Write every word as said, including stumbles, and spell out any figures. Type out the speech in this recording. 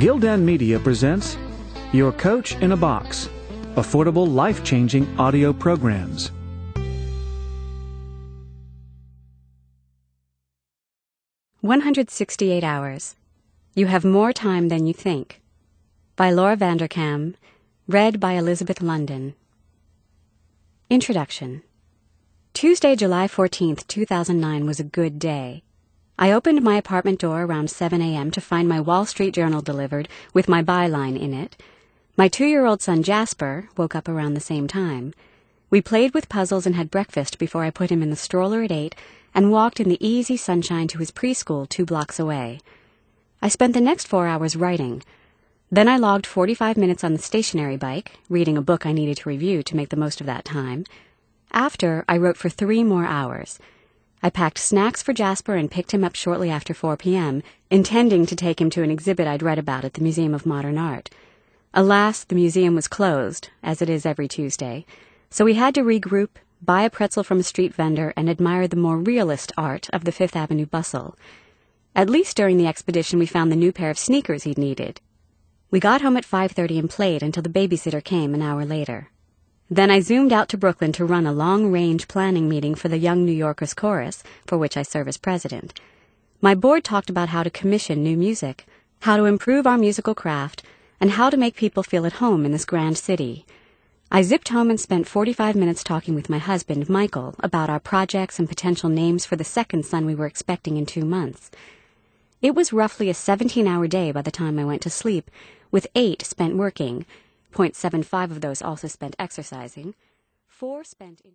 Gildan Media presents Your Coach in a Box, affordable, life-changing audio programs. one hundred sixty-eight hours. You have more time than you think. By Laura Vanderkam, read by Elizabeth London. Introduction. Tuesday, July fourteenth, two thousand nine was a good day. I opened my apartment door around seven a.m. to find my Wall Street Journal delivered with my byline in it. My two-year-old son Jasper woke up around the same time. We played with puzzles and had breakfast before I put him in the stroller at eight and walked in the easy sunshine to his preschool two blocks away. I spent the next four hours writing. Then I logged forty-five minutes on the stationary bike, reading a book I needed to review to make the most of that time. After, I wrote for three more hours. I packed snacks for Jasper and picked him up shortly after four p.m., intending to take him to an exhibit I'd read about at the Museum of Modern Art. Alas, the museum was closed, as it is every Tuesday, so we had to regroup, buy a pretzel from a street vendor, and admire the more realist art of the Fifth Avenue bustle. At least during the expedition we found the new pair of sneakers he'd needed. We got home at five thirty and played until the babysitter came an hour later. Then I zoomed out to Brooklyn to run a long-range planning meeting for the Young New Yorkers Chorus, for which I serve as president. My board talked about how to commission new music, how to improve our musical craft, and how to make people feel at home in this grand city. I zipped home and spent forty-five minutes talking with my husband, Michael, about our projects and potential names for the second son we were expecting in two months. It was roughly a seventeen-hour day by the time I went to sleep, with eight spent working, point seven five of those also spent exercising, four spent in